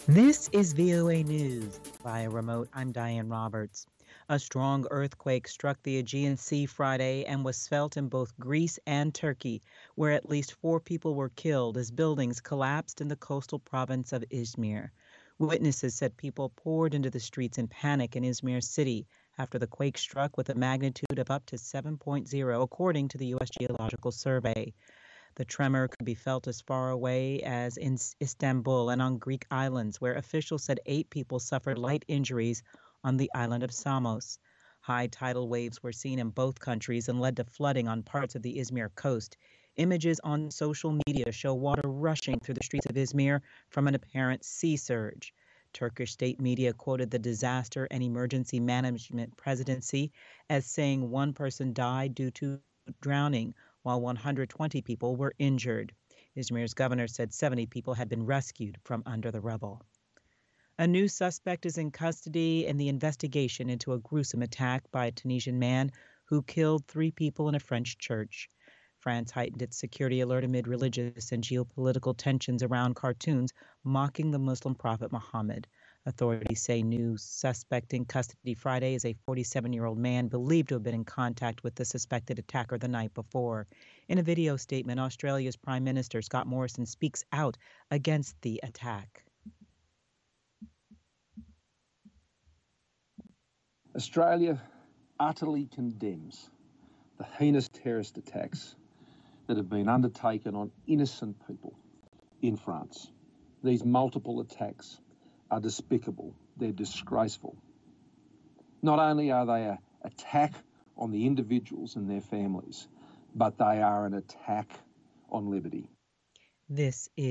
This is VOA News. Via remote, I'm Diane Roberts. A strong earthquake struck the Aegean Sea Friday and was felt in both Greece and Turkey, where at least 4 people were killed as buildings collapsed in the coastal province of Izmir. Witnesses said people poured into the streets in panic in Izmir city after the quake struck with a magnitude of up to 7.0, according to the U.S. Geological Survey. The tremor could be felt as far away as in Istanbul and on Greek islands, where officials said 8 people suffered light injuries on the island of Samos. High tidal waves were seen in both countries and led to flooding on parts of the Izmir coast. Images on social media show water rushing through the streets of Izmir from an apparent sea surge. Turkish state media quoted the Disaster and Emergency Management Presidency as saying one person died due to drowning, while 120 people were injured. Izmir's governor said 70 people had been rescued from under the rubble. A new suspect is in custody in the investigation into a gruesome attack by a Tunisian man who killed 3 people in a French church. France heightened its security alert amid religious and geopolitical tensions around cartoons mocking the Muslim prophet Muhammad. Authorities say new suspect in custody Friday is a 47-year-old man believed to have been in contact with the suspected attacker the night before. In a video statement, Australia's Prime Minister Scott Morrison speaks out against the attack. Australia utterly condemns the heinous terrorist attacks that have been undertaken on innocent people in France. These multiple attacks are despicable, they're disgraceful. Not only are they an attack on the individuals and their families, but they are an attack on liberty. This is